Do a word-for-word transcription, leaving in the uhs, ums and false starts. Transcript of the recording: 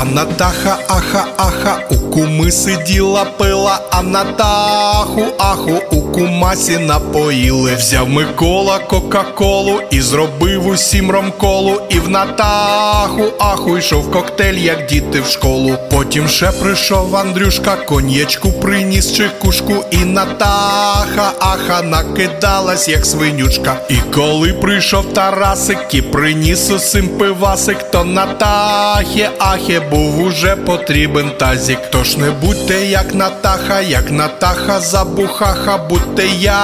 А Натаха, аха, аха, у куми сиділа пила, а Натаху, аху, у кумасі напоїли. Взяв Микола кока-колу і зробив усім ромколу, і в Натаху, аху, йшов коктейль, як діти в школу. Потім ще прийшов Андрюшка, коньячку приніс чекушку, і Натаха, аха, накидалась, як свинючка. І коли прийшов Тарасик і приніс усім пивасик, то Натахі, ахе, був уже потрібен тазик. Тож не будьте як Натаха, як Натаха забухаха, будьте як